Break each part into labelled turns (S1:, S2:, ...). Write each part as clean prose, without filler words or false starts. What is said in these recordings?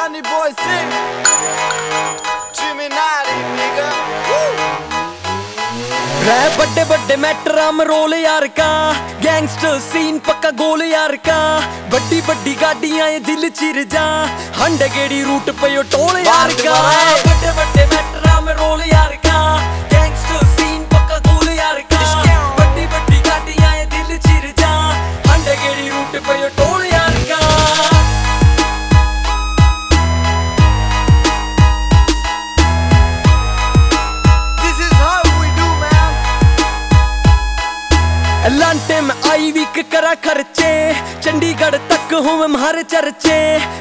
S1: Sunny boy sing. Gemini nigga.
S2: रह बड़े बड़े मैटरा में रोल यार का, गैंगस्टर सीन पक्का गोल यार का। बड़ी बड़ी गाड़ियां ये दिल चिर जा, हंडे गेड़ी रूट पे यो टोल यार का। बड़े बड़े मैटरा में रोल यार का, गैंगस्टर सीन पक्का गोल यार का। बड़ी बड़ी गाड़ियां ये दिल चिर जा, हंडे गेड़ी रूट पे यो टोल यार का। लांटे में आई वीक करा खर्चे, चंडीगढ़ तक हूँ मैं हर चर्चे।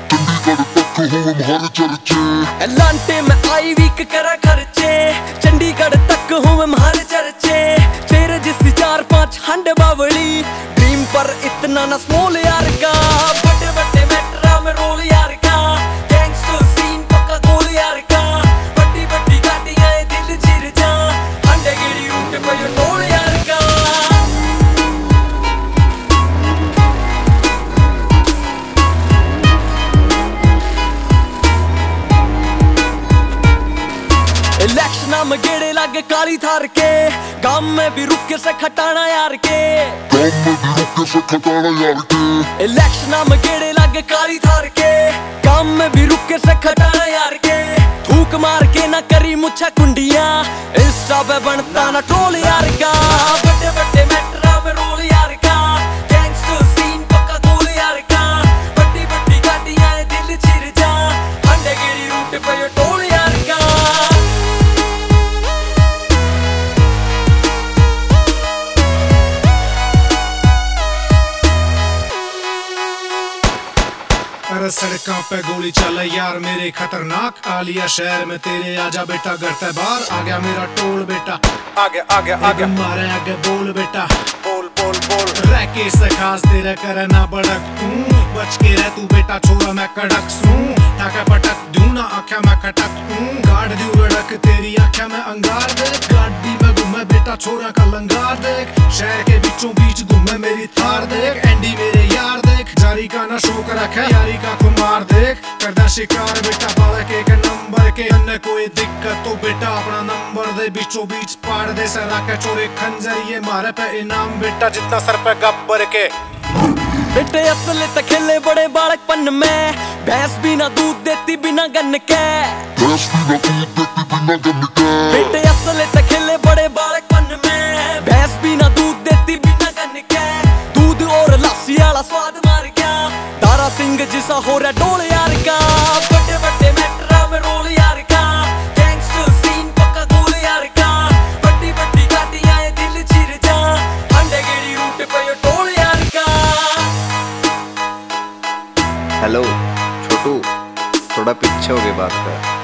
S2: लांटे में आई वीक करा खर्चे, चंडीगढ़ तक हूँ मैं हर चर्चे। तेरे जिस 4-5 हंड बावली, ड्रीम पर इतना न स्मॉल यार का। बड़े बड़े मैटरा में रोल यार का, गैंगस्टर सीन पक्का गोल यार का। बड़ी बड़ी गाड़ियां दिल चिर जा, हंडे गेड़ी रूट पे यो टोल यार का। इलेक्शन में गेड़े लागे काली थार के, गांव में भी रुक से खटाना यार के। इलेक्शन में गेड़े लागे काली थार के, गांव में भी रुक से खटाना यार के। थूक मार के ना करी मुच्छा कुंडिया, इंस्टा पे बनता ना ट्रोल यार का। बड़े बड़े मैटरा में रोल यार का, गैंगस्टर सीन पक्का गोल यार का। बड़ी बड़ी गाड़ियां दिल चिर जा, हंडे गेड़ी रूट पे यो टोल यार का।
S3: सड़कों पे गोली चले यार मेरे खतरनाक। आलिया शहर में तेरे आजा बेटा, करता बार आ गया मेरा टोल बेटा।
S1: आगे आगे आगे
S3: मारे आगे बोल बेटा,
S1: बोल बोल बोल।
S3: रह के से खास तेरा करना बड़क तू, बच के रह तू बेटा छोरा मैं कड़क सू। टाका पटक दूं ना आख्या मैं खटक तू, गाड़ दूं रड़क तेरी आख्या में अंगार देख। गाड़ी में घूमे बेटा छोरा का लंगार देख, शहर के बीचों बीच घूमे मेरी थार देख। एंडी मेरे यार देख, जारी का ना शौक रखे यारी का खुमार देख। करदा शिकार बेटा बालक एक नंबर के, अन्य कोई दिक्कत तो बेटा अपना नंबर दे। बीचों बीच पाड़ दे सरा के चोरे खंजर, ये मारे पे इनाम बेटा जितना सर पे गब्बर के।
S2: बेटे असल त खेले बड़े बालकपन में, भैंस भी ना दूध देती बिना गन के। बेटे असल त खेले बड़े बालकपन में, भैंस भी ना दूध देती बिना गन के। दूध और लस्सी वाला स्वाद मार गया, दारा सिंह जिसा हो रहा डोल यार का। बड़े बड़े मैटरा में रोल यार का, गैंगस्टर सीन पक्का गोल यार का। बड़ी बड़ी गाड़ियां दिल चिर जा, हंडे गेड़ी रूट पे यो टोल यार का।
S4: हेलो छोटू, थोड़ा पीछे हो के बात कर।